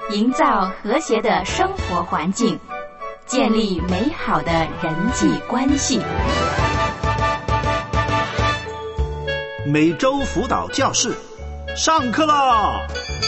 营造和谐的生活环境，建立美好的人际关系。 每周辅导教室上课啦！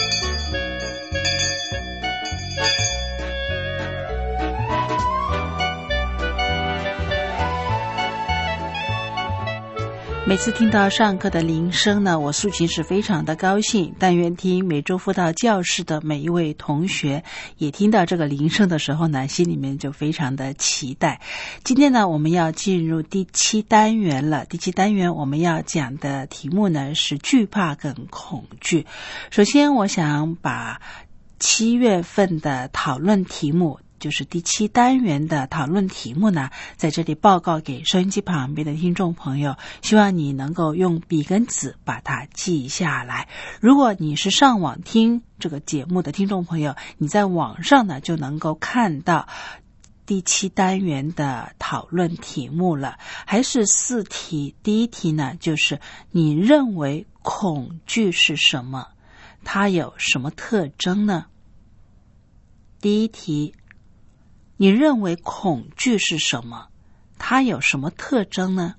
每次听到上课的铃声呢，我素琴是非常的高兴。但愿听每周辅导教室的每一位同学也听到这个铃声的时候呢，心里面就非常的期待。今天呢，我们要进入第7单元了。第7单元我们要讲的题目呢是惧怕跟恐惧。首先我想把7月份的讨论题目，就是第7单元的讨论题目呢，在这里报告给收音机旁边的听众朋友，希望你能够用笔跟纸把它记下来。如果你是上网听这个节目的听众朋友，你在网上呢就能够看到第7单元的讨论题目了，还是4题。第一题呢，就是你认为恐惧是什么？它有什么特征呢？第一题，你认为恐惧是什么？它有什么特征呢？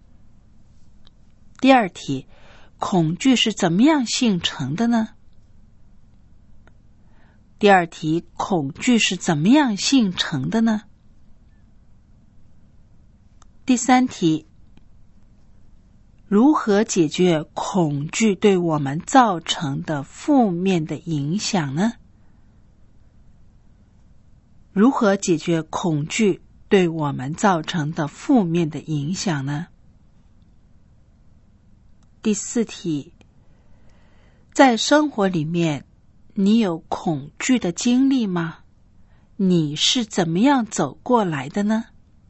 第二题，恐惧是怎么样形成的呢？第二题，恐惧是怎么样形成的呢？第三题，如何解决恐惧对我们造成的负面的影响呢？如何解决恐惧对我们造成的负面的影响呢？第4题，在生活里面，你有恐惧的经历吗？你是怎么样走过来的呢？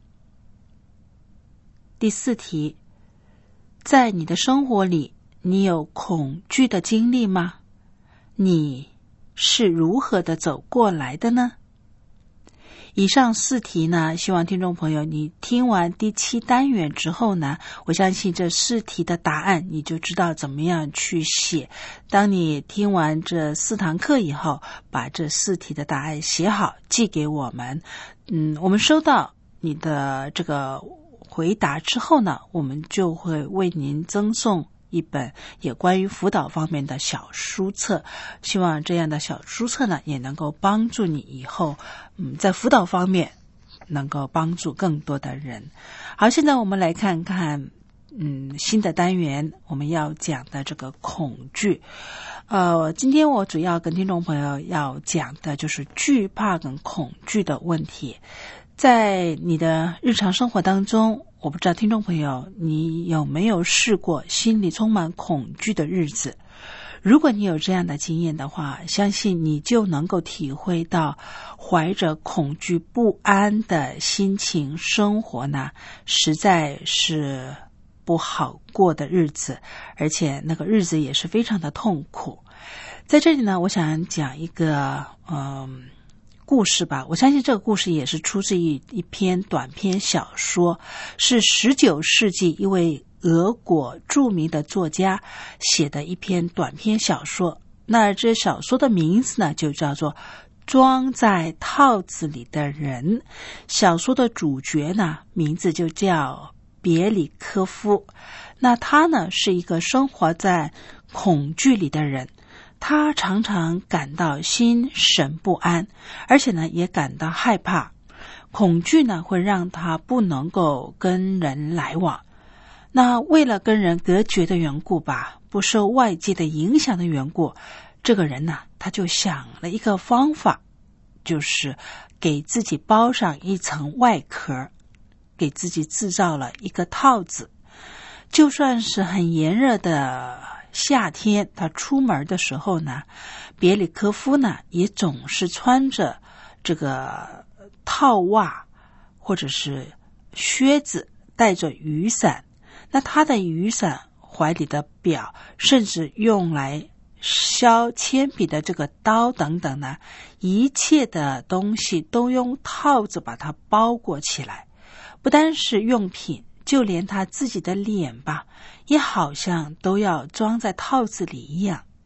第4题，在你的生活里，你有恐惧的经历吗？你是如何的走过来的呢？以上4题呢，希望听众朋友你听完第7单元之后呢，我相信这4题的答案你就知道怎么样去写。当你听完这4堂课以后，把这4题的答案写好寄给我们。我们收到你的这个回答之后呢，我们就会为您赠送一本也关于辅导方面的小书册，希望这样的小书册呢，也能够帮助你以后在辅导方面能够帮助更多的人。好，现在我们来看看新的单元我们要讲的这个恐惧。今天我主要跟听众朋友要讲的就是惧怕跟恐惧的问题。在你的日常生活当中，我不知道听众朋友你有没有试过心里充满恐惧的日子。如果你有这样的经验的话，相信你就能够体会到怀着恐惧不安的心情生活呢，实在是不好过的日子，而且那个日子也是非常的痛苦。在这里呢，我想讲一个故事吧。我相信这个故事也是出自一篇短篇小说，是19世纪一位俄国著名的作家写的一篇短篇小说。那这小说的名字呢，就叫做《装在套子里的人》。小说的主角呢，名字就叫别里科夫。那他呢，是一个生活在恐惧里的人。他常常感到心神不安，而且呢也感到害怕。恐惧呢会让他不能够跟人来往。那为了跟人隔绝的缘故吧，不受外界的影响的缘故，这个人呢他就想了一个方法，就是给自己包上一层外壳，给自己制造了一个套子。就算是很炎热的夏天，他出门的时候呢，别里科夫呢也总是穿着这个套袜或者是靴子，带着雨伞。那他的雨伞怀里的表，甚至用来削铅笔的这个刀等等呢，一切的东西都用套子把它包裹起来。不单是用品，就连他自己的脸吧，也好像都要装在套子里一样。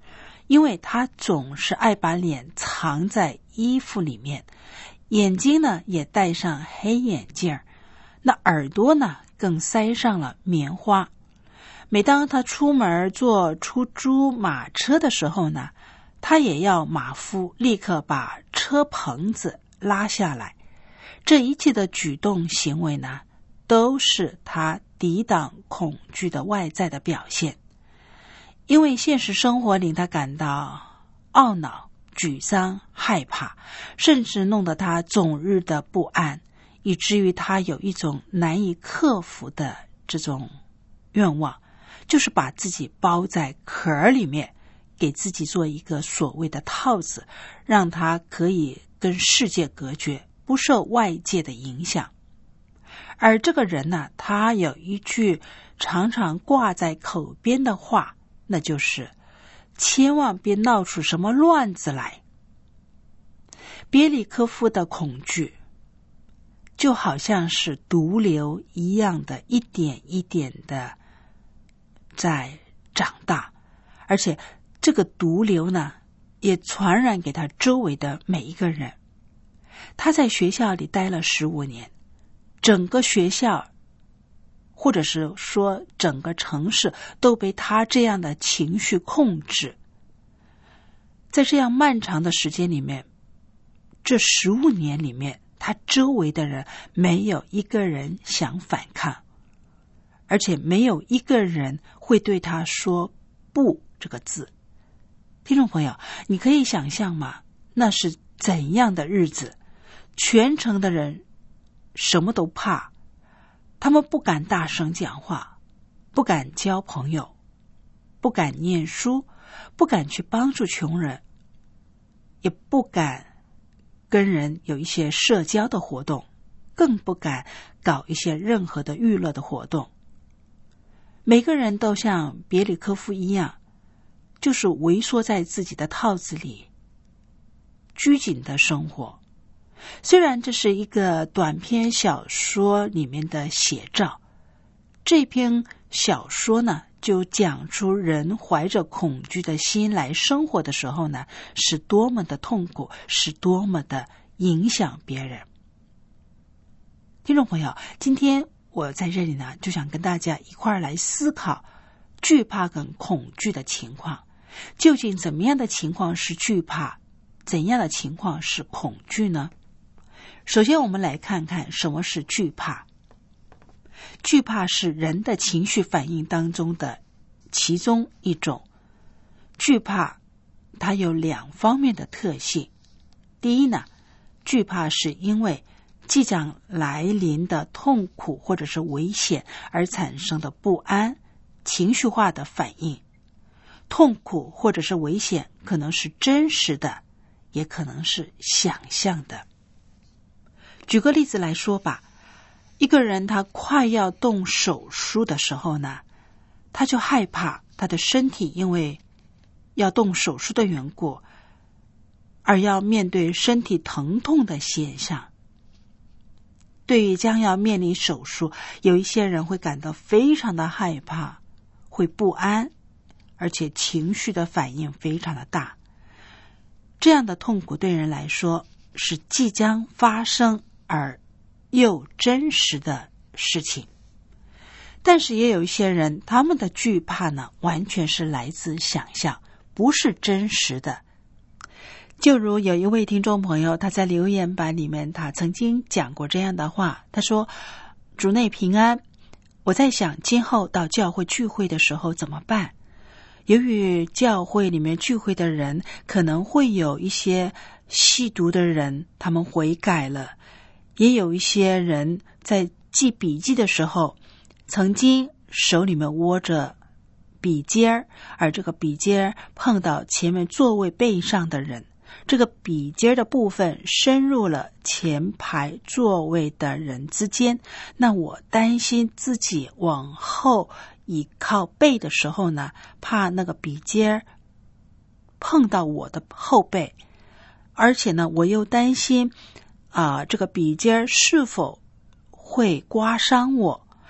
因为他总是爱把脸藏在衣服里面，眼睛呢也戴上黑眼镜，那耳朵呢更塞上了棉花。每当他出门坐出租马车的时候呢，他也要马夫立刻把车棚子拉下来。这一切的举动行为呢，都是他抵挡恐惧的外在的表现。因为现实生活令他感到懊恼、沮丧、害怕，甚至弄得他总日的不安，以至于他有一种难以克服的这种愿望，就是把自己包在壳里面，给自己做一个所谓的套子，让他可以跟世界隔绝，不受外界的影响。而这个人呢，他有一句常常挂在口边的话，那就是千万别闹出什么乱子来。别里科夫的恐惧就好像是毒瘤一样的，一点一点的在长大，而且这个毒瘤呢也传染给他周围的每一个人。他在学校里待了15年，整个学校或者是说整个城市都被他这样的情绪控制。在这样漫长的时间里面，这15年里面，他周围的人没有一个人想反抗，而且没有一个人会对他说不这个字。听众朋友，你可以想象吗？那是怎样的日子？全城的人什么都怕，他们不敢大声讲话，不敢交朋友，不敢念书，不敢去帮助穷人，也不敢跟人有一些社交的活动，更不敢搞一些任何的娱乐的活动。每个人都像别里科夫一样，就是萎缩在自己的套子里，拘谨的生活。虽然这是一个短篇小说里面的写照，这篇小说呢就讲出人怀着恐惧的心来生活的时候呢，是多么的痛苦，是多么的影响别人。听众朋友，今天我在这里呢，就想跟大家一块儿来思考惧怕跟恐惧的情况。究竟怎么样的情况是惧怕，怎样的情况是恐惧呢？首先我们来看看什么是惧怕。惧怕是人的情绪反应当中的其中一种。惧怕它有2方面的特性。第一呢，惧怕是因为即将来临的痛苦或者是危险而产生的不安，情绪化的反应。痛苦或者是危险可能是真实的，也可能是想象的。举个例子来说吧，一个人他快要动手术的时候呢，他就害怕他的身体因为要动手术的缘故，而要面对身体疼痛的现象。对于将要面临手术，有一些人会感到非常的害怕，会不安，而且情绪的反应非常的大。这样的痛苦对人来说是即将发生而又真实的事情。但是也有一些人，他们的惧怕呢，完全是来自想象，不是真实的。就如有一位听众朋友，他在留言板里面，他曾经讲过这样的话，他说：主内平安，我在想今后到教会聚会的时候怎么办？由于教会里面聚会的人可能会有一些吸毒的人，他们悔改了，也有一些人在记笔记的时候曾经手里面握着笔尖，而这个笔尖碰到前面座位背上的人，这个笔尖的部分深入了前排座位的人之间。那我担心自己往后倚靠背的时候呢，怕那个笔尖碰到我的后背，而且呢，我又担心这个笔尖是否会刮伤我，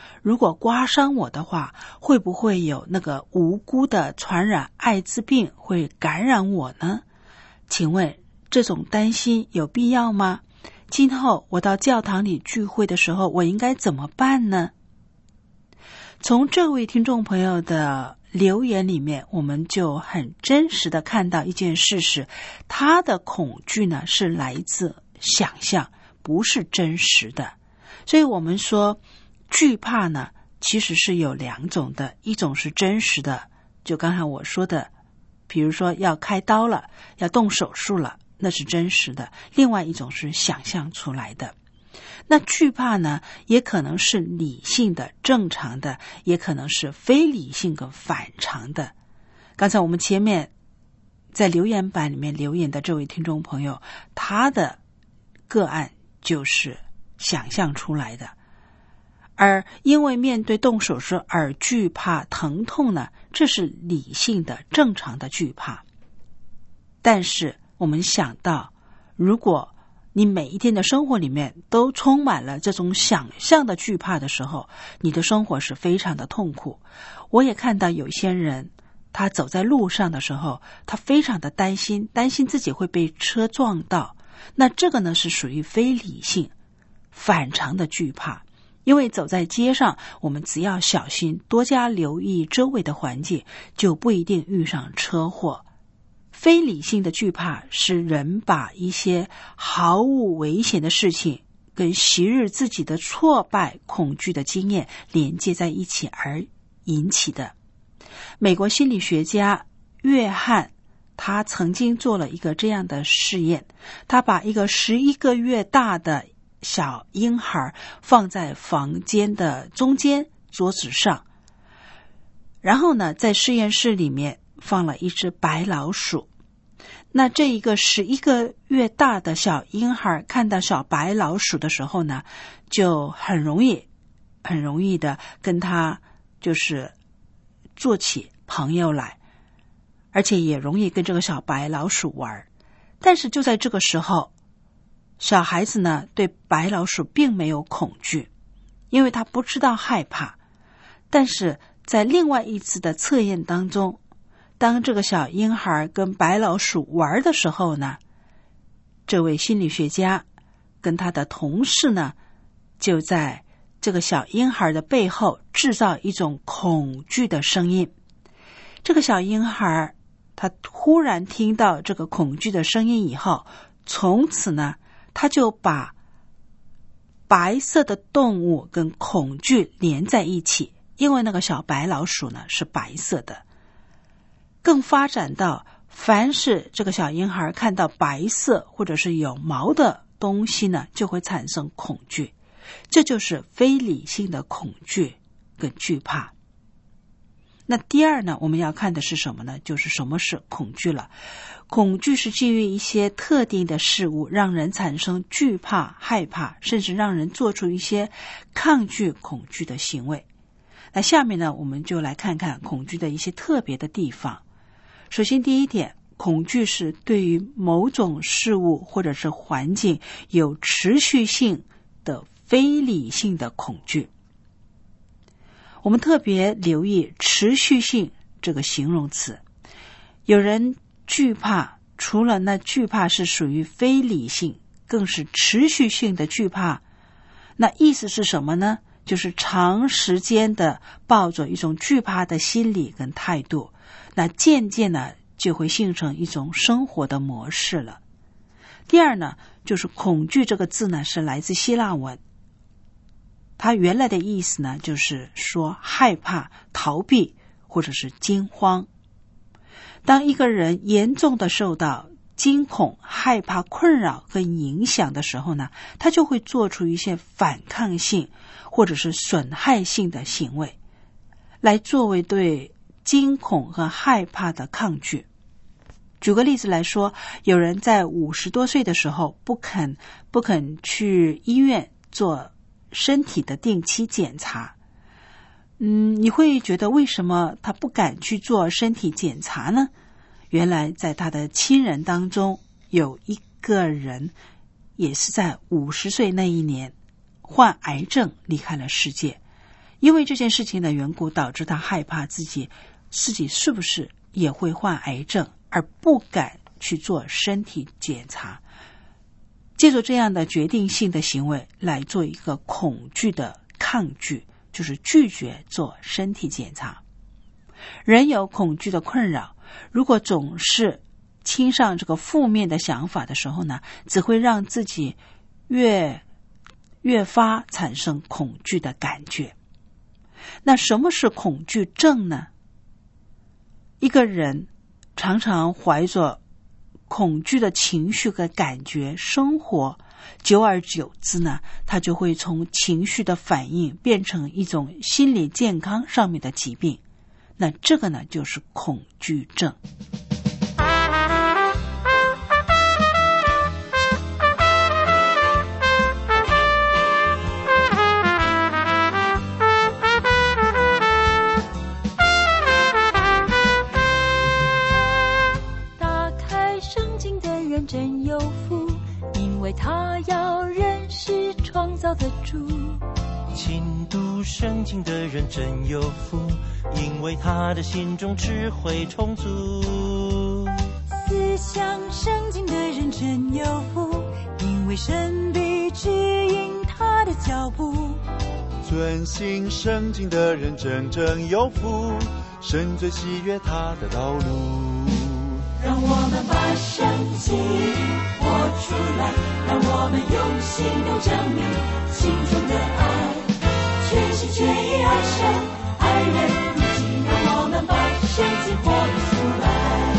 如果刮伤我的话，会不会有那个无辜的传染艾滋病会感染我呢？请问这种担心有必要吗？今后我到教堂里聚会的时候，我应该怎么办呢？从这位听众朋友的留言里面，我们就很真实的看到一件事实，他的恐惧呢是来自想象，不是真实的。所以我们说惧怕呢其实是有两种的，一种是真实的，就刚才我说的，比如说要开刀了，要动手术了，那是真实的，另外一种是想象出来的。那惧怕呢也可能是理性的正常的，也可能是非理性跟反常的。刚才我们前面在留言板里面留言的这位听众朋友，他的个案就是想象出来的，而因为面对动手术而惧怕疼痛呢，这是理性的正常的惧怕。但是我们想到，如果你每一天的生活里面都充满了这种想象的惧怕的时候，你的生活是非常的痛苦。我也看到有些人，他走在路上的时候，他非常的担心自己会被车撞到，那这个呢是属于非理性反常的惧怕。因为走在街上，我们只要小心，多加留意周围的环境，就不一定遇上车祸。非理性的惧怕是人把一些毫无危险的事情跟昔日自己的挫败恐惧的经验连接在一起而引起的。美国心理学家约翰，他曾经做了一个这样的试验，他把一个11个月大的小婴孩放在房间的中间桌子上，然后呢在实验室里面放了一只白老鼠。那这一个11个月大的小婴孩看到小白老鼠的时候呢，就很容易的跟他就是做起朋友来，而且也容易跟这个小白老鼠玩。但是就在这个时候，小孩子呢对白老鼠并没有恐惧，因为他不知道害怕。但是在另外一次的测验当中，当这个小婴孩跟白老鼠玩的时候呢，这位心理学家跟他的同事呢，就在这个小婴孩的背后制造一种恐惧的声音。这个小婴孩他忽然听到这个恐惧的声音以后，从此呢他就把白色的动物跟恐惧连在一起，因为那个小白老鼠呢是白色的。更发展到凡是这个小婴孩看到白色或者是有毛的东西呢，就会产生恐惧。这就是非理性的恐惧跟惧怕。那第二呢，我们要看的是什么呢？就是什么是恐惧了。恐惧是基于一些特定的事物让人产生惧怕、害怕，甚至让人做出一些抗拒恐惧的行为。那下面呢，我们就来看看恐惧的一些特别的地方。首先第一点，恐惧是对于某种事物或者是环境有持续性的非理性的恐惧。我们特别留意持续性这个形容词。有人惧怕，除了那惧怕是属于非理性，更是持续性的惧怕。那意思是什么呢？就是长时间的抱着一种惧怕的心理跟态度，那渐渐呢就会形成一种生活的模式了。第二呢，就是恐惧这个字呢是来自希腊文，它原来的意思呢就是说害怕、逃避或者是惊慌。当一个人严重的受到惊恐、害怕、困扰跟影响的时候呢，他就会做出一些反抗性或者是损害性的行为，来作为对惊恐和害怕的抗拒。举个例子来说，有人在50多岁的时候不肯去医院做身体的定期检查。你会觉得为什么他不敢去做身体检查呢？原来在他的亲人当中有一个人也是在50岁那一年患癌症离开了世界， 因为这件事情的缘故，导致他害怕自己是不是也会患癌症，而不敢去做身体检查。借助这样的决定性的行为来做一个恐惧的抗拒，就是拒绝做身体检查。人有恐惧的困扰，如果总是倾上这个负面的想法的时候呢，只会让自己越发产生恐惧的感觉。那什么是恐惧症呢？一个人常常怀着恐惧的情绪和感觉生活，久而久之呢，他就会从情绪的反应变成一种心理健康上面的疾病。那这个呢，就是恐惧症。 真有福，因为他要认识创造的主。 勤读圣经的人真有福，因为他的心中智慧充足。 思想圣经的人真有福，因为神必指引他的脚步。 遵行圣经的人真有福，神最喜悦他的道路。 让我们把圣经活出来，让我们用行动证明心中的爱，全心全意爱神爱人如己。让我们把圣经活出来。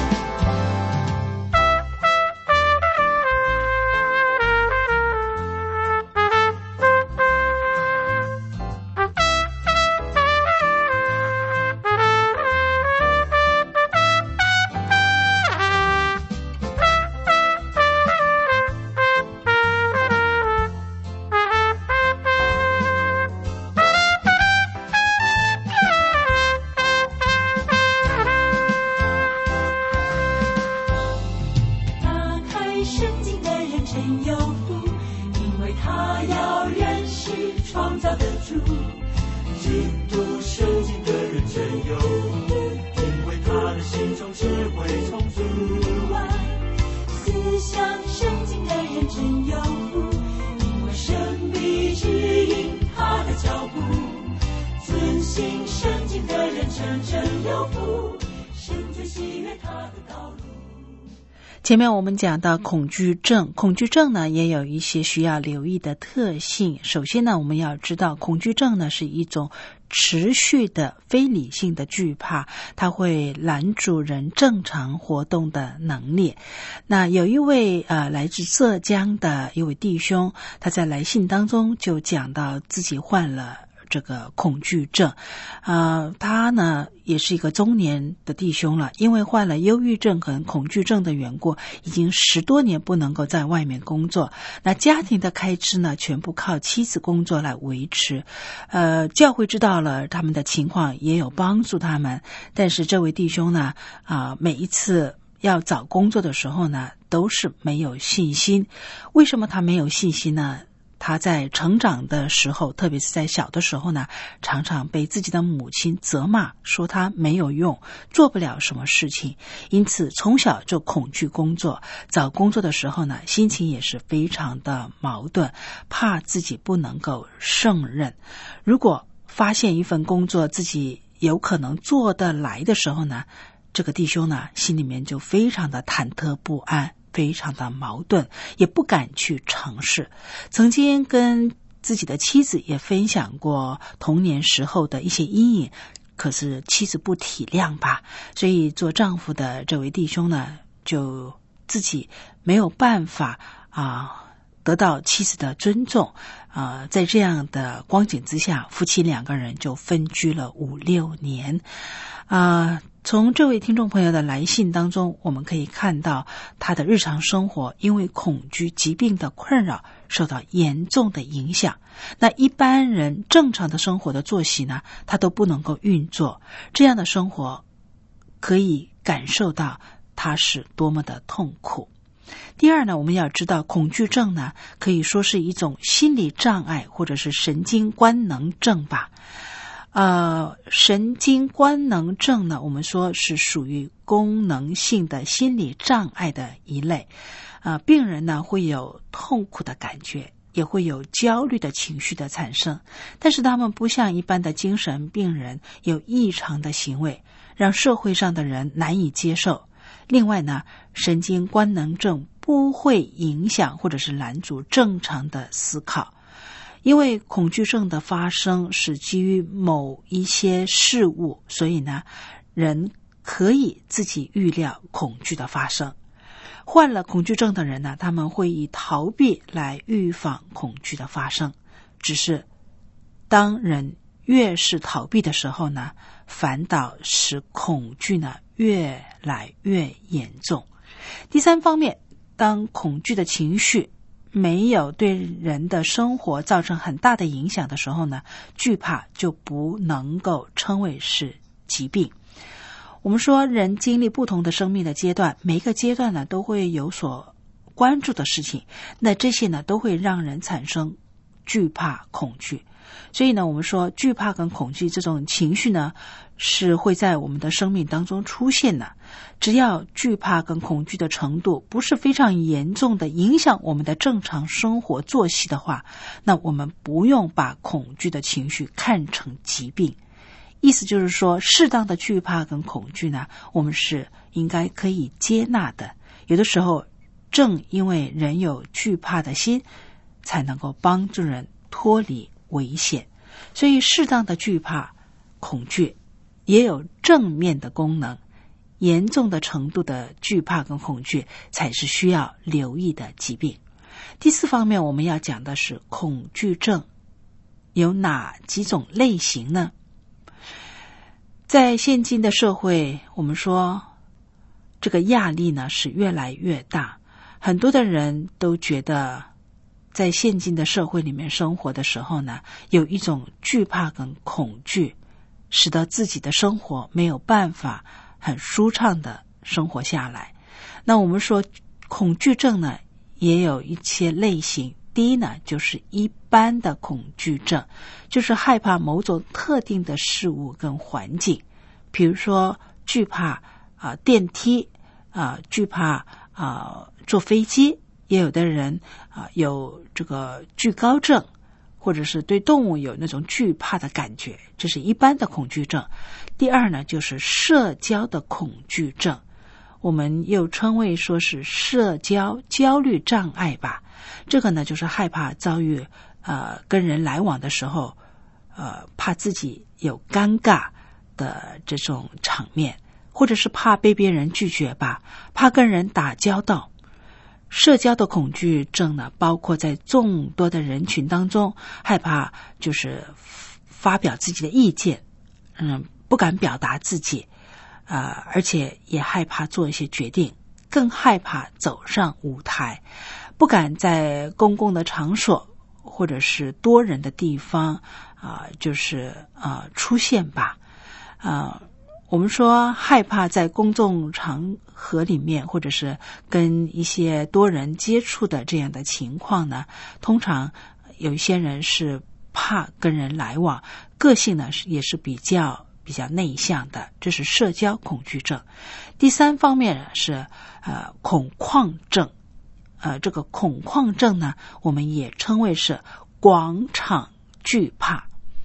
前面我们讲到恐惧症，恐惧症呢也有一些需要留意的特性。首先呢，我们要知道恐惧症呢是一种持续的非理性的惧怕，它会拦阻人正常活动的能力。那有一位来自浙江的一位弟兄，他在来信当中就讲到自己患了这个恐惧症。他呢也是一个中年的弟兄了，因为患了忧郁症和恐惧症的缘故，已经10多年不能够在外面工作。那家庭的开支呢，全部靠妻子工作来维持。教会知道了他们的情况，也有帮助他们，但是这位弟兄呢，每一次要找工作的时候呢，都是没有信心。为什么他没有信心呢？他在成长的时候，特别是在小的时候呢，常常被自己的母亲责骂，说他没有用，做不了什么事情，因此从小就恐惧工作。找工作的时候呢，心情也是非常的矛盾，怕自己不能够胜任。如果发现一份工作自己有可能做得来的时候呢，这个弟兄呢，心里面就非常的忐忑不安，非常的矛盾，也不敢去尝试。曾经跟自己的妻子也分享过童年时候的一些阴影，可是妻子不体谅吧，所以做丈夫的这位弟兄呢，就自己没有办法得到妻子的尊重。在这样的光景之下，夫妻2个人就分居了5-6年。从这位听众朋友的来信当中，我们可以看到他的日常生活因为恐惧疾病的困扰受到严重的影响。那一般人正常的生活的作息呢，他都不能够运作。这样的生活可以感受到他是多么的痛苦。第二呢，我们要知道恐惧症呢，可以说是一种心理障碍或者是神经官能症吧。 神经官能症呢，我们说是属于功能性的心理障碍的一类。病人呢会有痛苦的感觉，也会有焦虑的情绪的产生，但是他们不像一般的精神病人有异常的行为，让社会上的人难以接受。另外呢，神经官能症不会影响或者是拦阻正常的思考。因为恐惧症的发生是基于某一些事物，所以呢，人可以自己预料恐惧的发生。患了恐惧症的人呢，他们会以逃避来预防恐惧的发生。只是当人越是逃避的时候呢，反倒使恐惧呢越来越严重。第三方面，当恐惧的情绪没有对人的生活造成很大的影响的时候呢，惧怕就不能够称为是疾病。我们说人经历不同的生命的阶段，每一个阶段呢都会有所关注的事情，那这些呢都会让人产生惧怕恐惧。所以呢，我们说惧怕跟恐惧这种情绪呢是会在我们的生命当中出现的。只要惧怕跟恐惧的程度不是非常严重的影响我们的正常生活作息的话，那我们不用把恐惧的情绪看成疾病。意思就是说，适当的惧怕跟恐惧呢，我们是应该可以接纳的。有的时候正因为人有惧怕的心，才能够帮助人脱离危险。所以适当的惧怕恐惧也有正面的功能，严重的程度的惧怕跟恐惧才是需要留意的疾病。第四方面，我们要讲的是恐惧症有哪几种类型呢？在现今的社会，我们说这个压力呢是越来越大，很多的人都觉得在现今的社会里面生活的时候呢，有一种惧怕跟恐惧，使得自己的生活没有办法很舒畅的生活下来。那我们说恐惧症呢也有一些类型。第一呢，就是一般的恐惧症，就是害怕某种特定的事物跟环境，比如说惧怕电梯惧怕坐飞机，也有的人有这个惧高症，或者是对动物有那种惧怕的感觉，这是一般的恐惧症。第二呢，就是社交的恐惧症，我们又称为说是社交焦虑障碍吧。这个呢，就是害怕遭遇跟人来往的时候怕自己有尴尬的这种场面，或者是怕被别人拒绝吧，怕跟人打交道。社交的恐惧症呢，包括在众多的人群当中，害怕就是发表自己的意见，不敢表达自己，而且也害怕做一些决定，更害怕走上舞台，不敢在公共的场所或者是多人的地方出现吧。我们说害怕在公众场合里面或者是跟一些多人接触的这样的情况呢，通常有一些人是怕跟人来往，个性呢也是比较内向的，这是社交恐惧症。第三方面是恐慌症。这个恐慌症呢，我们也称为是广场惧怕。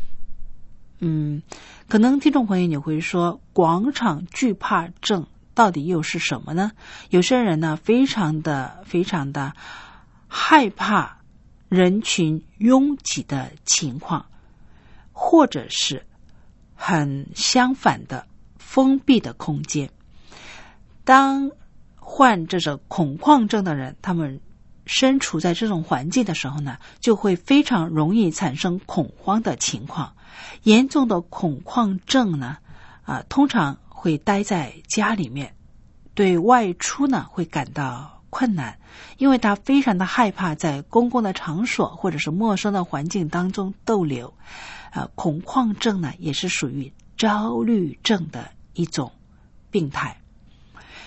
可能听众朋友你会说，广场惧怕症到底又是什么呢？有些人呢非常的害怕人群拥挤的情况，或者是很相反的封闭的空间。当患这种恐慌症的人，他们身处在这种环境的时候呢，就会非常容易产生恐慌的情况。严重的恐慌症呢，通常会待在家里面，对外出呢会感到困难，因为他非常的害怕在公共的场所或者是陌生的环境当中逗留。恐慌症呢也是属于焦虑症的一种病态。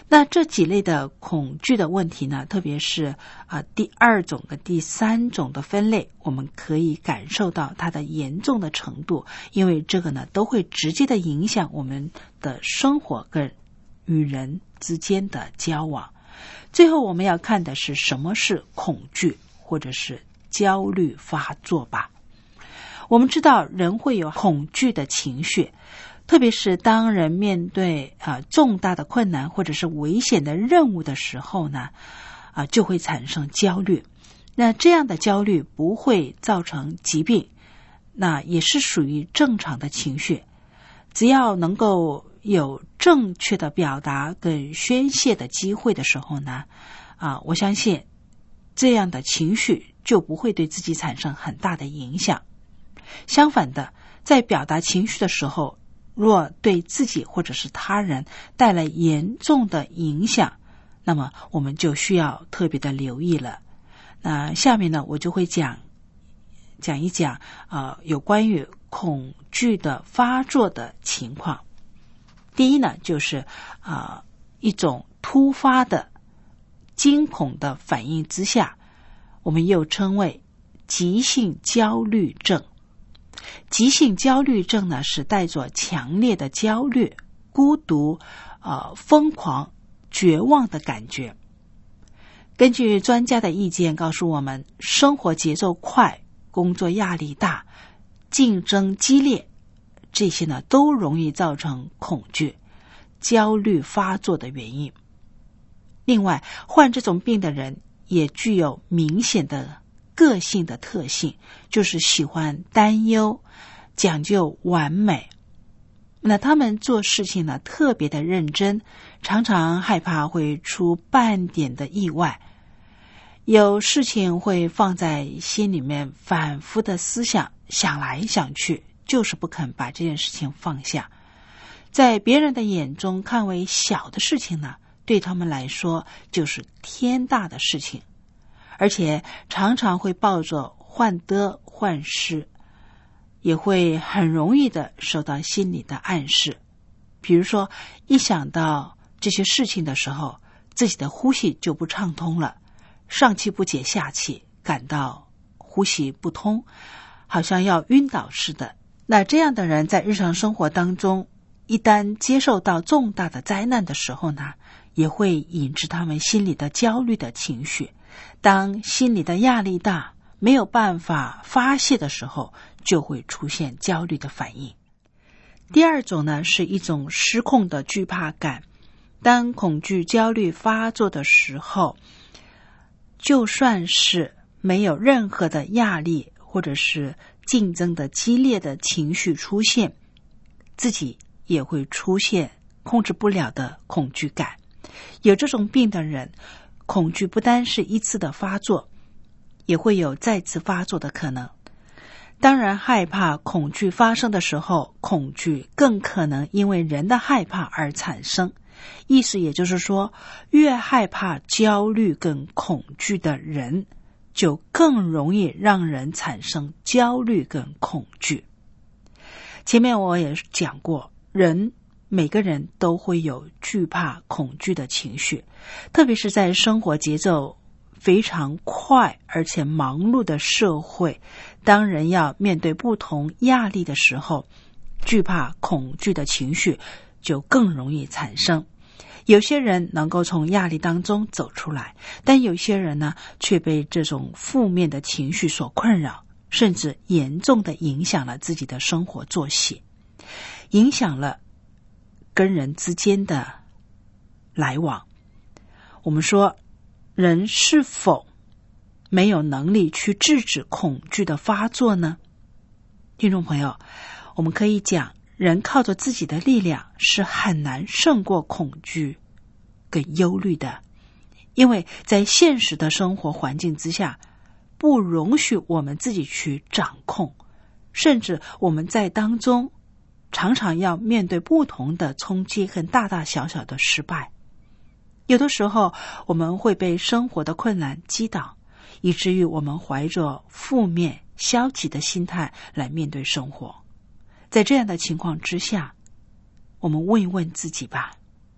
那这几类的恐惧的问题呢，特别是第2种跟第3种的分类，我们可以感受到它的严重的程度，因为这个呢都会直接的影响我们的生活跟与人之间的交往。最后我们要看的是什么是恐惧或者是焦虑发作吧。我们知道人会有恐惧的情绪，特别是当人面对重大的困难或者是危险的任务的时候呢，就会产生焦虑。那这样的焦虑不会造成疾病，那也是属于正常的情绪。只要能够有正确的表达跟宣泄的机会的时候呢，我相信这样的情绪就不会对自己产生很大的影响。相反的，在表达情绪的时候，若对自己或者是他人带来严重的影响，那么我们就需要特别的留意了。那下面呢，我就会讲一讲有关于恐惧的发作的情况。第一呢，就是一种突发的惊恐的反应之下，我们又称为急性焦虑症。急性焦虑症呢，是带着强烈的焦虑、孤独、疯狂、绝望的感觉。根据专家的意见告诉我们，生活节奏快、工作压力大、竞争激烈，这些呢都容易造成恐惧、焦虑发作的原因。另外，患这种病的人也具有明显的个性的特性，就是喜欢担忧、讲究完美。那他们做事情呢特别的认真，常常害怕会出半点的意外，有事情会放在心里面反复的思想，想来想去，就是不肯把这件事情放下。在别人的眼中看为小的事情呢，对他们来说就是天大的事情，而且常常会抱着患得患失，也会很容易的受到心理的暗示。比如说，一想到这些事情的时候，自己的呼吸就不畅通了，上气不接下气，感到呼吸不通，好像要晕倒似的。那这样的人在日常生活当中，一旦接受到重大的灾难的时候呢，也会引致他们心里的焦虑的情绪。当心里的压力大，没有办法发泄的时候，就会出现焦虑的反应。第二种呢，是一种失控的惧怕感。当恐惧焦虑发作的时候，就算是没有任何的压力或者是竞争的激烈的情绪出现，自己也会出现控制不了的恐惧感。有这种病的人，恐惧不单是一次的发作，也会有再次发作的可能。当然，害怕恐惧发生的时候，恐惧更可能因为人的害怕而产生。意思也就是说，越害怕、焦虑跟恐惧的人，就更容易让人产生焦虑跟恐惧。前面我也讲过，每个人都会有惧怕、恐惧的情绪，特别是在生活节奏非常快而且忙碌的社会，当人要面对不同压力的时候，惧怕、恐惧的情绪就更容易产生。有些人能够从压力当中走出来，但有些人呢，却被这种负面的情绪所困扰，甚至严重的影响了自己的生活作息，影响了跟人之间的来往。我们说，人是否没有能力去制止恐惧的发作呢？听众朋友，我们可以讲，人靠着自己的力量是很难胜过恐惧跟忧虑的，因为在现实的生活环境之下，不容许我们自己去掌控，甚至我们在当中常常要面对不同的冲击和大大小小的失败。有的时候我们会被生活的困难击倒，以至于我们怀着负面消极的心态来面对生活。在这样的情况之下，我们问一问自己吧，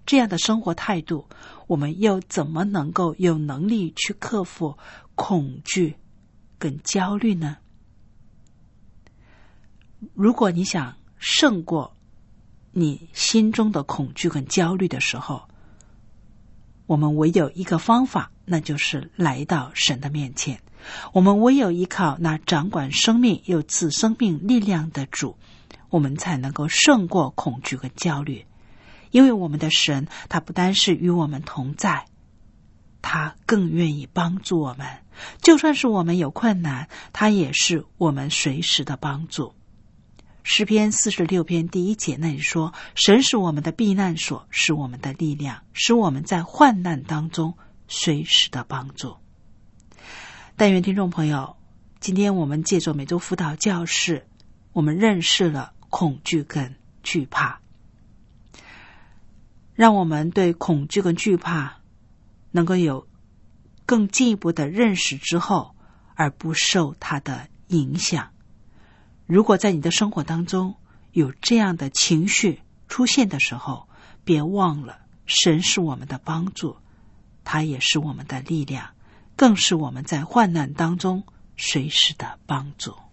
这样的生活态度，我们又怎么能够有能力去克服恐惧跟焦虑呢？如果你想胜过你心中的恐惧跟焦虑的时候，我们唯有一个方法，那就是来到神的面前。我们唯有依靠那掌管生命又赐生命力量的主，我们才能够胜过恐惧跟焦虑。因为我们的神，他不单是与我们同在，他更愿意帮助我们。就算是我们有困难，他也是我们随时的帮助。诗篇46篇第1节那里说，神是我们的避难所，是我们的力量，是我们在患难当中随时的帮助。但愿听众朋友，今天我们借着每周辅导教室，我们认识了恐惧跟惧怕，让我们对恐惧跟惧怕能够有更进一步的认识之后，而不受它的影响。如果在你的生活当中有这样的情绪出现的时候，别忘了神是我们的帮助，他也是我们的力量，更是我们在患难当中随时的帮助。